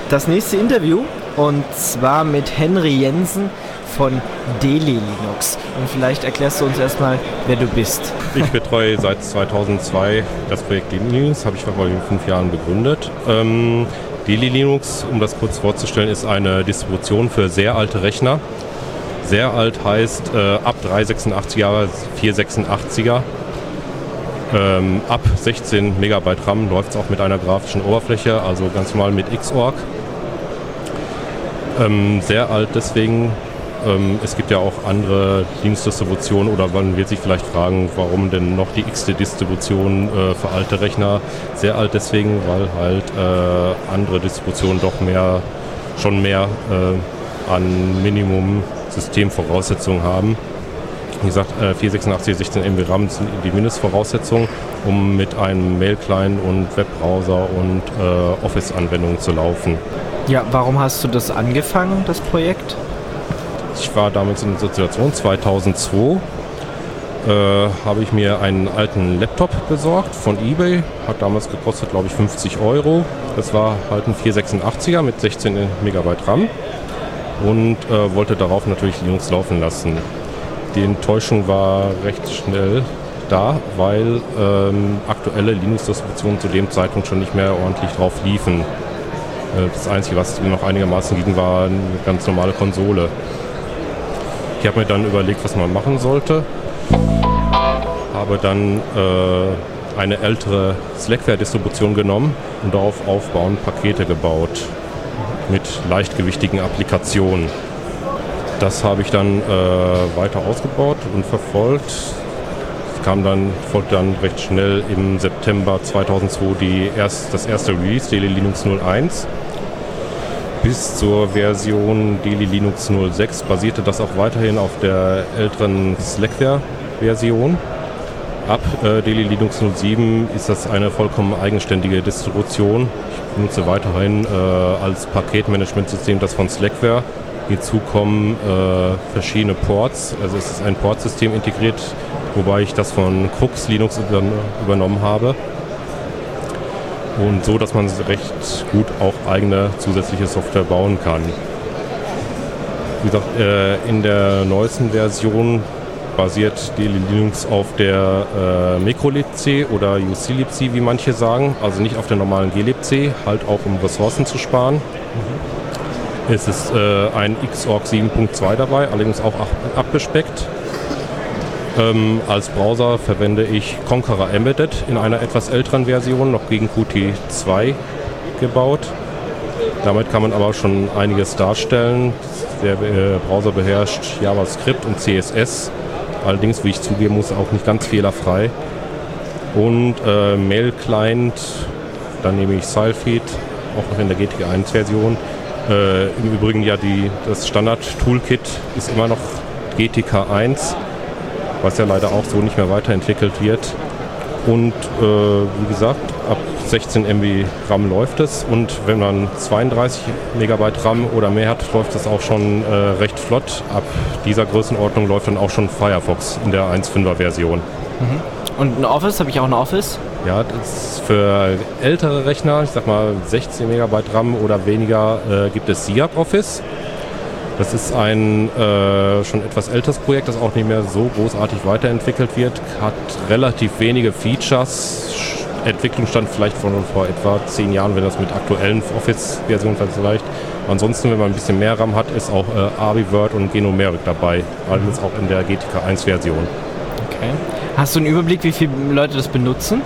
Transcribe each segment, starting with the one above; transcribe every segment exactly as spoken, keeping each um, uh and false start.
das nächste Interview und zwar mit Henry Jensen von Deli Linux. Und vielleicht erklärst du uns erstmal, wer du bist. Ich betreue seit zweitausendzwei das Projekt Deli Linux, habe ich vor fünf Jahren begründet. Ähm, Deli Linux, um das kurz vorzustellen, ist eine Distribution für sehr alte Rechner. Sehr alt heißt äh, ab drei sechsundachtziger, vier sechsundachtziger. Ähm, ab sechzehn Megabyte RAM läuft es auch mit einer grafischen Oberfläche, also ganz normal mit Xorg. Ähm, sehr alt deswegen. Ähm, es gibt ja auch andere Linux-Distributionen, oder man wird sich vielleicht fragen, warum denn noch die x-te Distribution äh, für alte Rechner. Sehr alt deswegen, weil halt äh, andere Distributionen doch mehr, schon mehr äh, an Minimum-Systemvoraussetzungen haben. Wie gesagt, äh, vier sechsundachtzig, sechzehn Megabyte RAM sind die Mindestvoraussetzungen, um mit einem Mail-Client und Webbrowser und äh, Office-Anwendungen zu laufen. Ja, warum hast du das angefangen, das Projekt? Ich war damals in der Situation, zweitausendzwei äh, habe ich mir einen alten Laptop besorgt von eBay, hat damals gekostet, glaube ich, fünfzig Euro. Das war halt ein vier sechsundachtziger mit sechzehn Megabyte RAM und äh, wollte darauf natürlich Linux laufen lassen. Die Enttäuschung war recht schnell da, weil ähm, aktuelle Linux-Distributionen zu dem Zeitpunkt schon nicht mehr ordentlich drauf liefen. Äh, das Einzige, was noch einigermaßen ging, war eine ganz normale Konsole. Ich habe mir dann überlegt, was man machen sollte. Habe dann äh, eine ältere Slackware-Distribution genommen und darauf aufbauend Pakete gebaut mit leichtgewichtigen Applikationen. Das habe ich dann äh, weiter ausgebaut und verfolgt. Es kam dann, folgte dann recht schnell im September zweitausendzwei die erst, das erste Release, Deli Linux null eins. Bis zur Version Deli Linux null sechs basierte das auch weiterhin auf der älteren Slackware-Version. Ab äh, Deli Linux null sieben ist das eine vollkommen eigenständige Distribution. Ich benutze weiterhin äh, als Paketmanagementsystem das von Slackware. Hinzu kommen äh, verschiedene Ports, also es ist ein Portsystem integriert, wobei ich das von Crux Linux über, übernommen habe. Und so, dass man recht gut auch eigene zusätzliche Software bauen kann. Wie gesagt, äh, in der neuesten Version basiert Deli Linux auf der äh, MicroLibc oder U C Libc, wie manche sagen, also nicht auf der normalen glibc, halt auch um Ressourcen zu sparen. Mhm. Es ist äh, ein Xorg sieben Punkt zwei dabei, allerdings auch abgespeckt. Ähm, als Browser verwende ich Konqueror Embedded in einer etwas älteren Version, noch gegen Qt zwei gebaut. Damit kann man aber schon einiges darstellen. Der äh, Browser beherrscht JavaScript und C S S, allerdings, wie ich zugeben muss, auch nicht ganz fehlerfrei. Und äh, Mail-Client, dann nehme ich Sylpheed, auch noch in der G T K eins Version. Äh, Im Übrigen ja die, das Standard-Toolkit ist immer noch G T K eins, was ja leider auch so nicht mehr weiterentwickelt wird. Und äh, wie gesagt, ab sechzehn Megabyte RAM läuft es, und wenn man zweiunddreißig Megabyte RAM oder mehr hat, läuft es auch schon äh, recht flott. Ab dieser Größenordnung läuft dann auch schon Firefox in der eins Punkt fünfer Version. Mhm. Und ein Office, habe ich auch ein Office? Ja, das ist für ältere Rechner, ich sag mal sechzehn Megabyte RAM oder weniger, äh, gibt es SIAP Office. Das ist ein äh, schon etwas älteres Projekt, das auch nicht mehr so großartig weiterentwickelt wird, hat relativ wenige Features. Entwicklung stand vielleicht von vor etwa zehn Jahren, wenn das mit aktuellen Office-Versionen vielleicht. Ansonsten, wenn man ein bisschen mehr RAM hat, ist auch äh, ArbiWord und Genomeric dabei, allerdings auch in der G T K eins Version. Okay. Hast du einen Überblick, wie viele Leute das benutzen?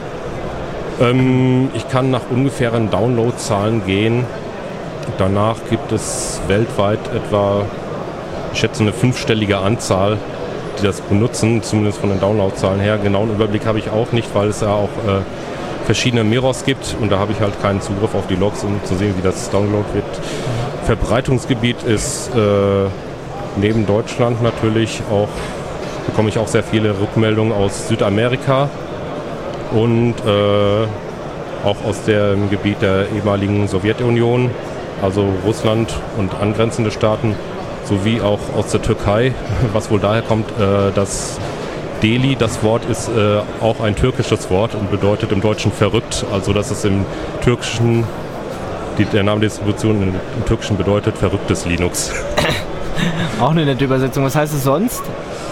Ähm, ich kann nach ungefähren Downloadzahlen gehen. Danach gibt es weltweit etwa, ich schätze, eine fünfstellige Anzahl, die das benutzen, zumindest von den Downloadzahlen her. Genauen Überblick habe ich auch nicht, weil es ja auch äh, verschiedene Miros gibt, und da habe ich halt keinen Zugriff auf die Logs, um zu sehen, wie das Download wird. Verbreitungsgebiet ist äh, neben Deutschland natürlich auch, bekomme ich auch sehr viele Rückmeldungen aus Südamerika und äh, auch aus dem Gebiet der ehemaligen Sowjetunion, also Russland und angrenzende Staaten, sowie auch aus der Türkei, was wohl daher kommt, äh, dass Deli, das Wort ist äh, auch ein türkisches Wort und bedeutet im Deutschen verrückt, also dass es im Türkischen Die, der Name der Distribution im, im Türkischen bedeutet verrücktes Linux. Auch eine nette Übersetzung. Was heißt es sonst?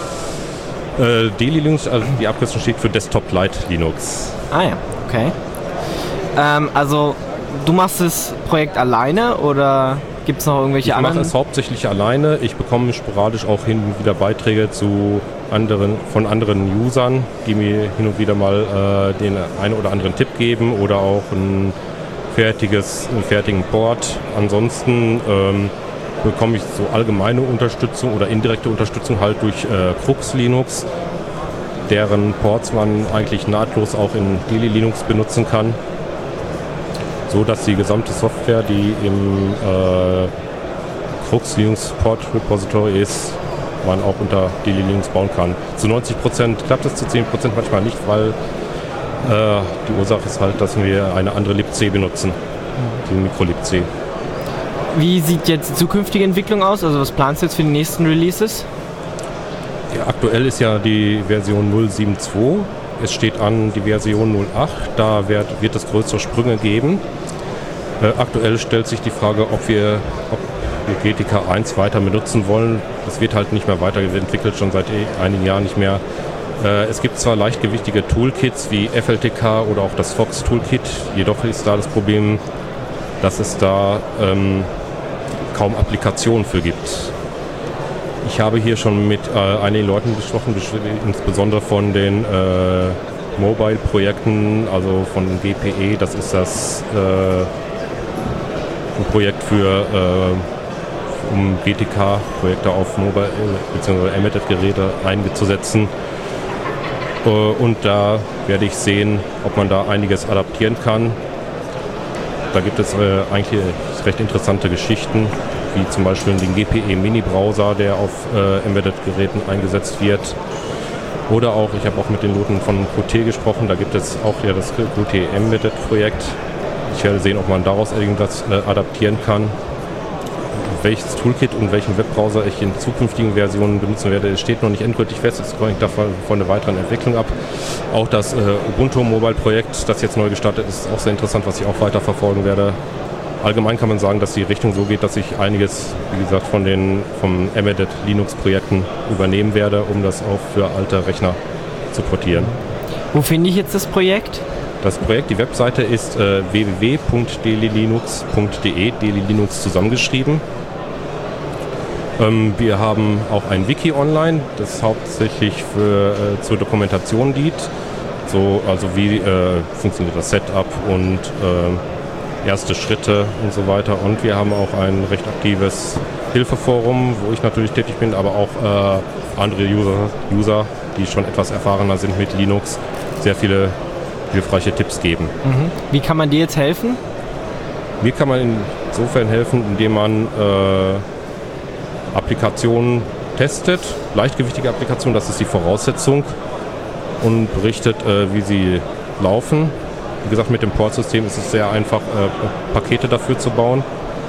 Äh, Deli Linux, also die Abkürzung steht für Desktop Light Linux. Ah ja, okay. Ähm, also du machst das Projekt alleine oder gibt es noch irgendwelche ich anderen? Ich mache es hauptsächlich alleine. Ich bekomme sporadisch auch hin und wieder Beiträge zu anderen, von anderen Usern, die mir hin und wieder mal äh, den einen oder anderen Tipp geben oder auch ein fertiges, einen fertigen Port. Ansonsten ähm, bekomme ich so allgemeine Unterstützung oder indirekte Unterstützung halt durch äh, Crux Linux, deren Ports man eigentlich nahtlos auch in Deli Linux benutzen kann, so dass die gesamte Software, die im äh, Crux Linux Port Repository ist, man auch unter Deli Linux bauen kann. Zu neunzig Prozent klappt es, zu zehn Prozent manchmal nicht, weil äh, die Ursache ist halt, dass wir eine andere libc benutzen, die MicroLibc. Wie sieht jetzt die zukünftige Entwicklung aus? Also was planst du jetzt für die nächsten Releases? Ja, aktuell ist ja die Version null Punkt sieben Punkt zwei. Es steht an die Version null Punkt acht. Da wird, wird es größere Sprünge geben. Äh, aktuell stellt sich die Frage, ob wir, ob wir G T K eins weiter benutzen wollen. Das wird halt nicht mehr weiterentwickelt, schon seit einigen Jahren nicht mehr. Äh, es gibt zwar leichtgewichtige Toolkits wie F L T K oder auch das Fox Toolkit, jedoch ist da das Problem, dass es da ähm, kaum Applikationen für gibt. Ich habe hier schon mit äh, einigen Leuten gesprochen, insbesondere von den äh, Mobile-Projekten, also von G P E, das ist das äh, ein Projekt für äh, um G T K-Projekte auf Mobile bzw. Embedded-Geräte einzusetzen. Äh, und da werde ich sehen, ob man da einiges adaptieren kann. Da gibt es äh, eigentlich recht interessante Geschichten, wie zum Beispiel den G P E-Mini-Browser, der auf äh, Embedded-Geräten eingesetzt wird. Oder auch, ich habe auch mit den Leuten von Qt gesprochen, da gibt es auch ja das Qt Embedded-Projekt. Ich werde sehen, ob man daraus irgendwas äh, adaptieren kann. Welches Toolkit und welchen Webbrowser ich in zukünftigen Versionen benutzen werde, steht noch nicht endgültig fest. Es hängt davon von der weiteren Entwicklung ab. Auch das äh, Ubuntu Mobile Projekt, das jetzt neu gestartet ist, ist auch sehr interessant, was ich auch weiter verfolgen werde. Allgemein kann man sagen, dass die Richtung so geht, dass ich einiges, wie gesagt, von den vom Embedded Linux Projekten übernehmen werde, um das auch für alte Rechner zu portieren. Wo finde ich jetzt das Projekt? Das Projekt, die Webseite ist äh, w w w punkt delilinux punkt d e, Deli Linux zusammengeschrieben. Ähm, wir haben auch ein Wiki online, das hauptsächlich für, äh, zur Dokumentation dient. So, also wie äh, funktioniert das Setup und äh, erste Schritte und so weiter. Und wir haben auch ein recht aktives Hilfeforum, wo ich natürlich tätig bin, aber auch äh, andere User, User, die schon etwas erfahrener sind mit Linux, sehr viele hilfreiche Tipps geben. Mhm. Wie kann man dir jetzt helfen? Mir kann man insofern helfen, indem man äh, Applikationen testet, leichtgewichtige Applikationen, das ist die Voraussetzung, und berichtet, äh, wie sie laufen. Wie gesagt, mit dem Port-System ist es sehr einfach, äh, Pakete dafür zu bauen.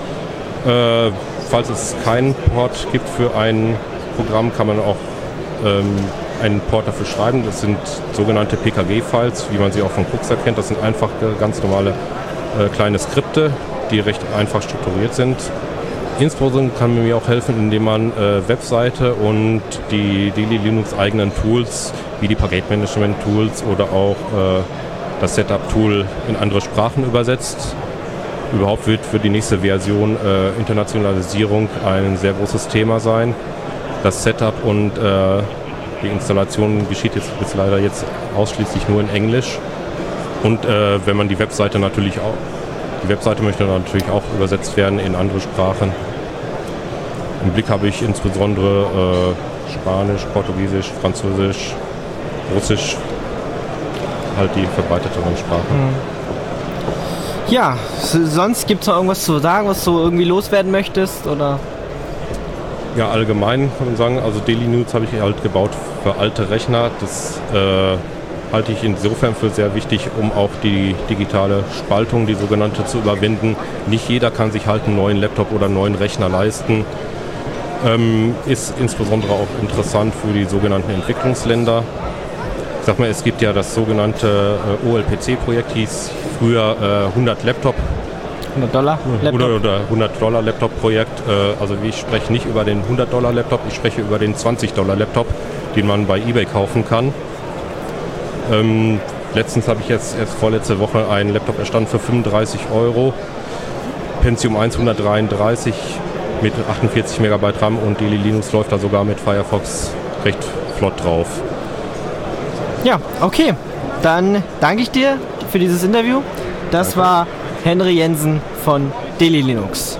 Äh, falls es keinen Port gibt für ein Programm, kann man auch ähm, einen Port dafür schreiben. Das sind sogenannte P K G-Files, wie man sie auch von Crux erkennt. Das sind einfach ganz normale äh, kleine Skripte, die recht einfach strukturiert sind. Insbesondere kann man mir auch helfen, indem man äh, Webseite und die Deli Linux eigenen Tools, wie die Paketmanagement-Tools oder auch äh, das Setup-Tool in andere Sprachen übersetzt. Überhaupt wird für die nächste Version äh, Internationalisierung ein sehr großes Thema sein. Das Setup und äh, die Installation geschieht jetzt, jetzt leider jetzt ausschließlich nur in Englisch. Und äh, wenn man die Webseite natürlich auch, die Webseite möchte natürlich auch übersetzt werden in andere Sprachen. Im Blick habe ich insbesondere äh, Spanisch, Portugiesisch, Französisch, Russisch, halt die verbreiteteren Sprachen. Ja, sonst gibt es noch irgendwas zu sagen, was du irgendwie loswerden möchtest, oder? Ja, allgemein kann man sagen, also Deli Linux habe ich halt gebaut für alte Rechner. Das äh, halte ich insofern für sehr wichtig, um auch die digitale Spaltung, die sogenannte, zu überwinden. Nicht jeder kann sich halt einen neuen Laptop oder einen neuen Rechner leisten. Ähm, ist insbesondere auch interessant für die sogenannten Entwicklungsländer. Ich sag mal, es gibt ja das sogenannte äh, O L P C-Projekt, hieß früher äh, hundert Laptop hundert Dollar Laptop? Oder, oder hundert Dollar Laptop-Projekt. Äh, also ich spreche nicht über den hundert Dollar Laptop, ich spreche über den zwanzig Dollar Laptop, den man bei eBay kaufen kann. Ähm, letztens habe ich jetzt erst vorletzte Woche einen Laptop erstanden für fünfunddreißig Euro. Pentium eins hundertdreiunddreißig mit achtundvierzig Megabyte RAM und Daily Linux läuft da sogar mit Firefox recht flott drauf. Ja, okay. Dann danke ich dir für dieses Interview. Das Danke. war Henry Jensen von Daily Linux.